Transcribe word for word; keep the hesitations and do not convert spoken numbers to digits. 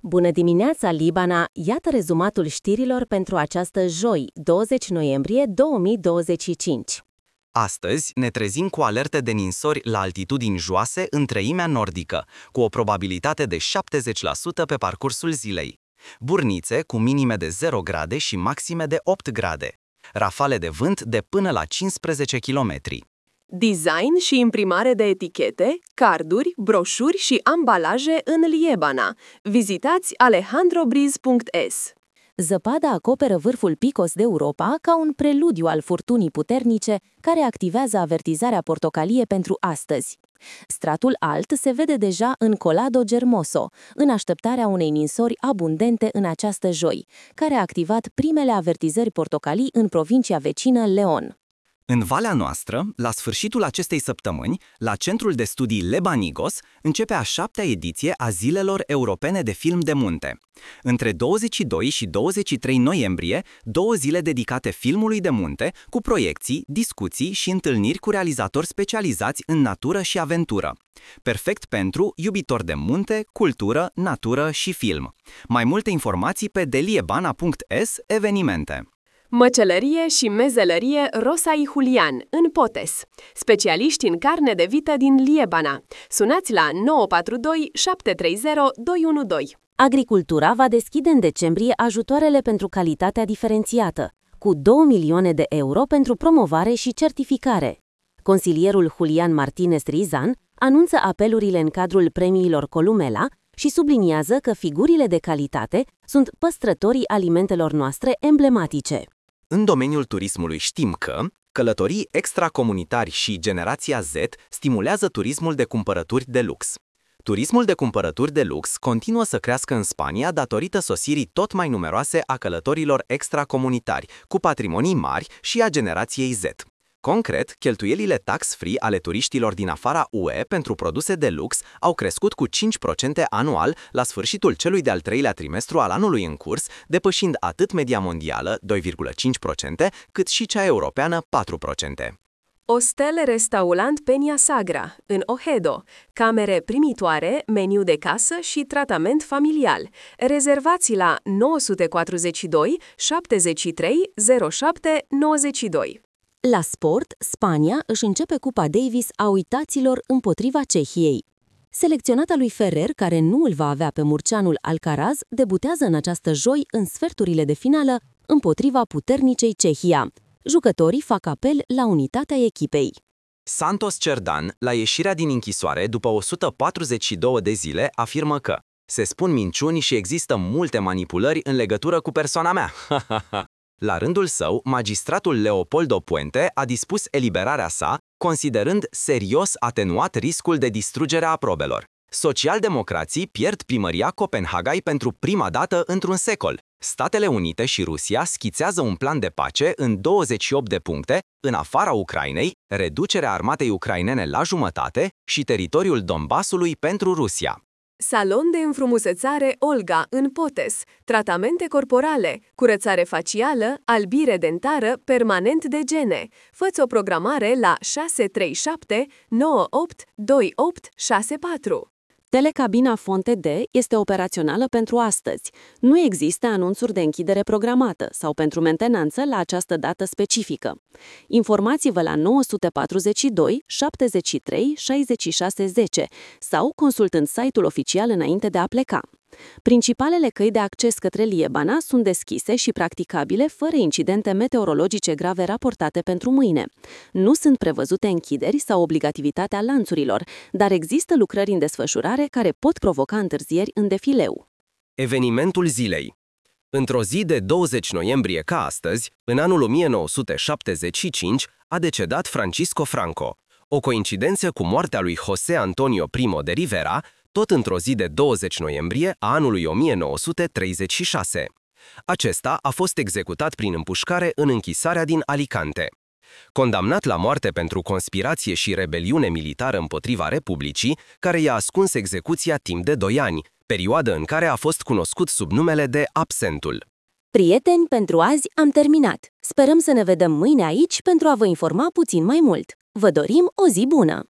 Bună dimineața, Libana! Iată rezumatul știrilor pentru această joi, douăzeci noiembrie două mii douăzeci și cinci. Astăzi ne trezim cu alerte de ninsori la altitudini joase în treimea nordică, cu o probabilitate de șaptezeci la sută pe parcursul zilei. Burnițe cu minime de zero grade și maxime de opt grade. Rafale de vânt de până la cincisprezece kilometri. Design și imprimare de etichete, carduri, broșuri și ambalaje în Liebana. Vizitați alejandrobriz punct es. Zăpada acoperă vârful Picos de Europa ca un preludiu al furtunii puternice care activează avertizarea portocalie pentru astăzi. Stratul alt se vede deja în Collado Germoso, în așteptarea unei ninsori abundente în această joi, care a activat primele avertizări portocalii în provincia vecină León. În Valea noastră, la sfârșitul acestei săptămâni, la Centrul de Studii Lebanigos, începe a șaptea ediție a Zilelor Europene de Film de Munte. Între douăzeci și doi și douăzeci și trei noiembrie, două zile dedicate filmului de munte, cu proiecții, discuții și întâlniri cu realizatori specializați în natură și aventură. Perfect pentru iubitori de munte, cultură, natură și film. Mai multe informații pe deliebana punct es evenimente. Măcelărie și mezelărie Rosa y Julian, în Potes. Specialiști în carne de vită din Liebana. Sunați la nouă patru doi șapte trei zero doi unu doi. Agricultura va deschide în decembrie ajutoarele pentru calitatea diferențiată, cu două milioane de euro pentru promovare și certificare. Consilierul Julian Martinez Rizan anunță apelurile în cadrul premiilor Columela și subliniază că figurile de calitate sunt păstrătorii alimentelor noastre emblematice. În domeniul turismului știm că călătorii extracomunitari și generația Z stimulează turismul de cumpărături de lux. Turismul de cumpărături de lux continuă să crească în Spania datorită sosirii tot mai numeroase a călătorilor extracomunitari, cu patrimonii mari și a generației Z. Concret, cheltuielile tax-free ale turiștilor din afara U E pentru produse de lux au crescut cu cinci la sută anual la sfârșitul celui de-al treilea trimestru al anului în curs, depășind atât media mondială, doi virgulă cinci la sută, cât și cea europeană, patru la sută. Hostel-restaurant Peña Sagra, în Ojedo. Camere primitoare, meniu de casă și tratament familial. Rezervați la nouă patru doi șaptezeci și trei zero șapte nouăzeci și doi. La sport, Spania își începe Cupa Davis a uitaților împotriva Cehiei. Selecționata lui Ferrer, care nu îl va avea pe murceanul Alcaraz, debutează în această joi în sferturile de finală împotriva puternicei Cehia. Jucătorii fac apel la unitatea echipei. Santos Cerdan, la ieșirea din închisoare după o sută patruzeci și două de zile, afirmă că se spun minciuni și există multe manipulări în legătură cu persoana mea. La rândul său, magistratul Leopoldo Puente a dispus eliberarea sa, considerând serios atenuat riscul de distrugere a probelor. Socialdemocrații pierd primăria Copenhagai pentru prima dată într-un secol. Statele Unite și Rusia schițează un plan de pace în douăzeci și opt de puncte, în afara Ucrainei, reducerea armatei ucrainene la jumătate și teritoriul Donbasului pentru Rusia. Salon de înfrumusețare Olga, în Potes. Tratamente corporale, curățare facială, albire dentară, permanent de gene. Fă-ți o programare la șase trei șapte nouă opt doi opt șase patru. Telecabina Fonte D este operațională pentru astăzi. Nu există anunțuri de închidere programată sau pentru mentenanță la această dată specifică. Informați-vă la nouă patru doi șaptezeci și trei șaizeci și șase zece sau consultând site-ul oficial înainte de a pleca. Principalele căi de acces către Liebana sunt deschise și practicabile fără incidente meteorologice grave raportate pentru mâine. Nu sunt prevăzute închideri sau obligativitatea lanțurilor, dar există lucrări în desfășurare care pot provoca întârzieri în defileu. Evenimentul zilei. Într-o zi de douăzeci noiembrie ca astăzi, în anul o mie nouă sute șaptezeci și cinci, a decedat Francisco Franco. O coincidență cu moartea lui José Antonio Primo de Rivera, tot într-o zi de douăzeci noiembrie a anului o mie nouă sute treizeci și șase. Acesta a fost executat prin împușcare în închisarea din Alicante. Condamnat la moarte pentru conspirație și rebeliune militară împotriva Republicii, care i-a ascuns execuția timp de doi ani, perioadă în care a fost cunoscut sub numele de Absentul. Prieteni, pentru azi am terminat. Sperăm să ne vedem mâine aici pentru a vă informa puțin mai mult. Vă dorim o zi bună!